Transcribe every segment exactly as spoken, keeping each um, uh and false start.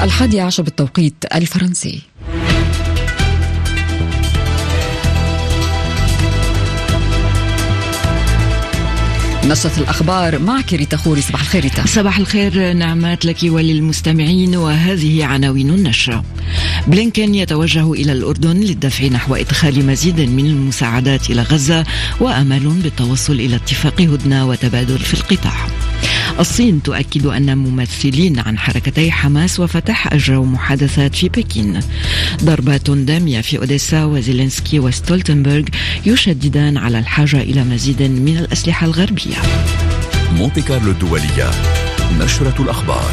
الحادي عشر بالتوقيت الفرنسي. نشرة الأخبار معك ريتا خوري. صباح الخير ريتا. صباح الخير نعمات لك وللمستمعين، وهذه عناوين النشرة. بلينكن يتوجه إلى الأردن للدفع نحو إدخال مزيد من المساعدات إلى غزة، وأمل بالتوصل إلى اتفاق هدنة وتبادل في القطاع. الصين تؤكد أن ممثلين عن حركتي حماس وفتح أجروا محادثات في بكين. ضربات دامية في أوديسا، وزيلينسكي وستولتنبرغ يشددان على الحاجة إلى مزيد من الأسلحة الغربية. مونتي كارلو الدولية، نشرة الأخبار.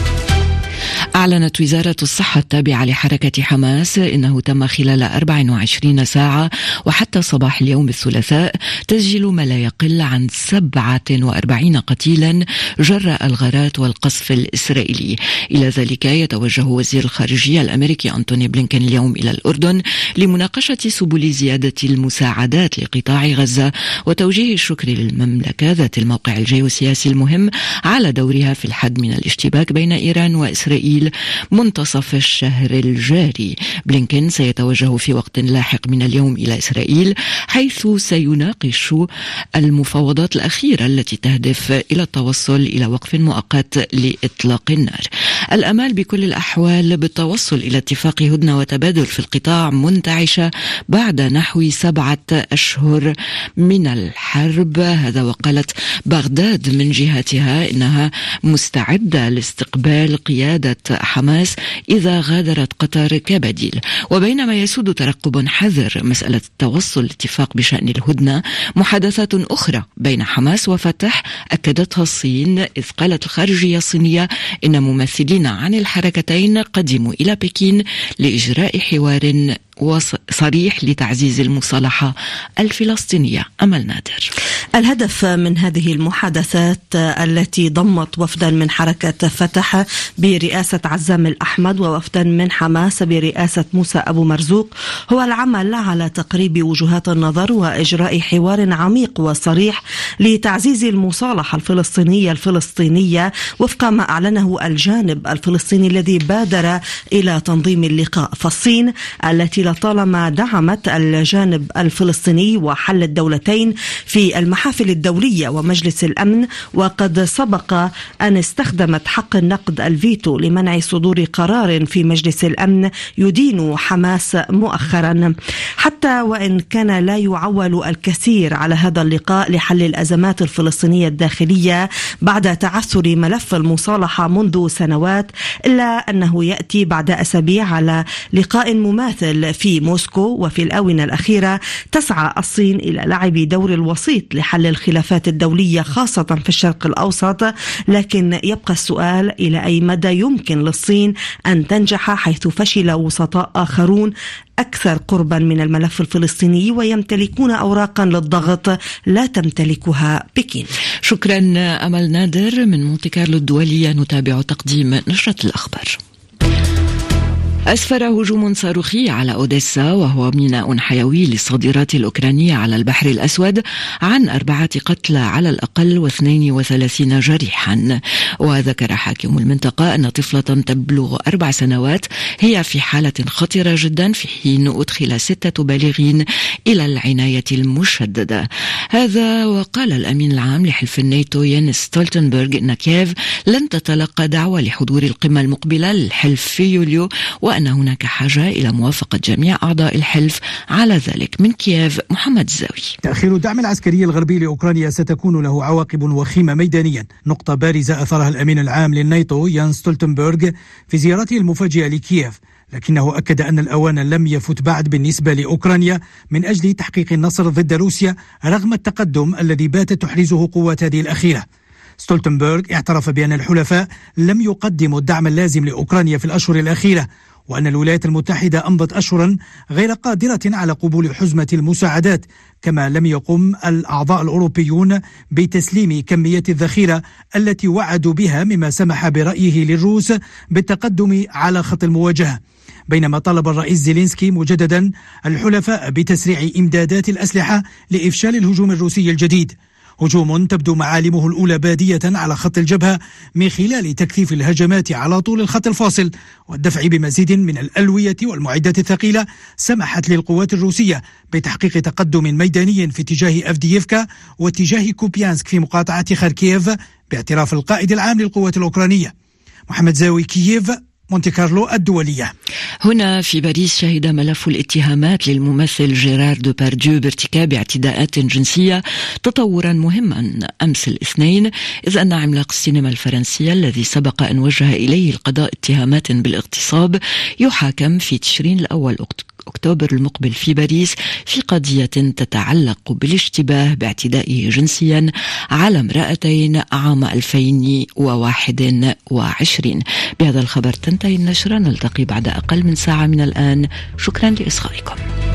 أعلنت وزارة الصحة التابعة لحركة حماس إنه تم خلال أربع وعشرين ساعة وحتى صباح اليوم الثلاثاء تسجيل ما لا يقل عن سبعة وأربعين قتيلا جراء الغارات والقصف الإسرائيلي. إلى ذلك يتوجه وزير الخارجية الأمريكي أنتوني بلينكن اليوم إلى الأردن لمناقشة سبل زيادة المساعدات لقطاع غزة، وتوجيه الشكر للمملكة ذات الموقع الجيوسياسي المهم على دورها في الحد من الاشتباك بين إيران وإسرائيل منتصف الشهر الجاري. بلينكن سيتوجه في وقت لاحق من اليوم إلى إسرائيل، حيث سيناقش المفاوضات الأخيرة التي تهدف إلى التوصل إلى وقف مؤقت لإطلاق النار. الأمال بكل الأحوال بالتوصل إلى اتفاق هدنة وتبادل في القطاع منتعشة بعد نحو سبعة أشهر من الحرب. هذا وقالت بغداد من جهتها إنها مستعدة لاستقبال قيادة حماس إذا غادرت قطر كبديل. وبينما يسود ترقب حذر مسألة التوصل لاتفاق بشأن الهدنة، محادثات أخرى بين حماس وفتح أكدتها الصين، إذ قالت الخارجية الصينية إن ممثلين عن الحركتين قدموا إلى بكين لإجراء حوار وصريح لتعزيز المصالحة الفلسطينية. أمل نادر. الهدف من هذه المحادثات التي ضمت وفدا من حركة فتح برئاسة عزام الأحمد ووفدا من حماس برئاسة موسى أبو مرزوق هو العمل على تقريب وجهات النظر وإجراء حوار عميق وصريح لتعزيز المصالحة الفلسطينية الفلسطينية وفق ما أعلنه الجانب الفلسطيني الذي بادر إلى تنظيم اللقاء. فالصين التي لطالما دعمت الجانب الفلسطيني وحل الدولتين في المحافل الدولية ومجلس الأمن، وقد سبق أن استخدمت حق النقد الفيتو لمنع صدور قرار في مجلس الأمن يدين حماس مؤخرا. حتى وإن كان لا يعول الكثير على هذا اللقاء لحل الأزمات الفلسطينية الداخلية بعد تعثر ملف المصالحة منذ سنوات، إلا أنه يأتي بعد أسابيع على لقاء مماثل في موسكو. وفي الآونة الأخيرة تسعى الصين إلى لعب دور الوسيط لحل الخلافات الدولية خاصة في الشرق الأوسط، لكن يبقى السؤال إلى أي مدى يمكن للصين أن تنجح، حيث فشل وسطاء آخرون أكثر قربا من الملف الفلسطيني ويمتلكون أوراقا للضغط لا تمتلكها بكين. شكرا أمل نادر. من مونتي كارلو الدولية نتابع تقديم نشرة الأخبار. أسفر هجوم صاروخي على أوديسا، وهو ميناء حيوي للصادرات الأوكرانية على البحر الأسود، عن أربعة قتلى على الأقل واثنين وثلاثين جريحا. وذكر حاكم المنطقة أن طفلة تبلغ أربع سنوات هي في حالة خطرة جدا، في حين أدخل ستة بالغين إلى العناية المشددة. هذا وقال الأمين العام لحلف الناتو يانس ستولتنبرغ أن كييف لن تتلقى دعوة لحضور القمة المقبلة للحلف في يوليو، وأن هناك حاجة إلى موافقة جميع أعضاء الحلف على ذلك. من كييف محمد الزاوي. تأخير الدعم العسكري الغربي لأوكرانيا ستكون له عواقب وخيمة ميدانيا، نقطة بارزة أثرها الأمين العام للناتو يانس ستولتنبرغ في زيارته المفاجئة لكييف، لكنه أكد أن الأوان لم يفت بعد بالنسبة لأوكرانيا من أجل تحقيق النصر ضد روسيا رغم التقدم الذي باتت تحرزه قوات هذه الأخيرة. ستولتنبرغ اعترف بأن الحلفاء لم يقدموا الدعم اللازم لأوكرانيا في الأشهر الأخيرة، وأن الولايات المتحدة أمضت أشهرا غير قادرة على قبول حزمة المساعدات، كما لم يقم الأعضاء الأوروبيون بتسليم كمية الذخيرة التي وعدوا بها، مما سمح برأيه للروس بالتقدم على خط المواجهة. بينما طلب الرئيس زيلينسكي مجددا الحلفاء بتسريع إمدادات الأسلحة لإفشال الهجوم الروسي الجديد. هجوم تبدو معالمه الأولى بادية على خط الجبهة من خلال تكثيف الهجمات على طول الخط الفاصل والدفع بمزيد من الألوية والمعدات الثقيلة سمحت للقوات الروسية بتحقيق تقدم ميداني في اتجاه أفدييفكا واتجاه كوبيانسك في مقاطعة خاركيف باعتراف القائد العام للقوات الأوكرانية. محمد زاوي، كييف، مونتي كارلو الدولية. هنا في باريس شهد ملف الاتهامات للممثل جيرار دوبارديو بارتكاب اعتداءات جنسية تطورا مهما أمس الاثنين، إذ أن عملاق السينما الفرنسية الذي سبق أن وجه إليه القضاء اتهامات بالاغتصاب يحاكم في تشرين الأول أكتوبر المقبل في باريس في قضية تتعلق بالاشتباه باعتدائه جنسيا على امرأتين عام ألفين وواحد وعشرين. بهذا الخبر تنتهي النشرة، نلتقي بعد أقل من ساعة من الآن. شكرا لإصغائكم.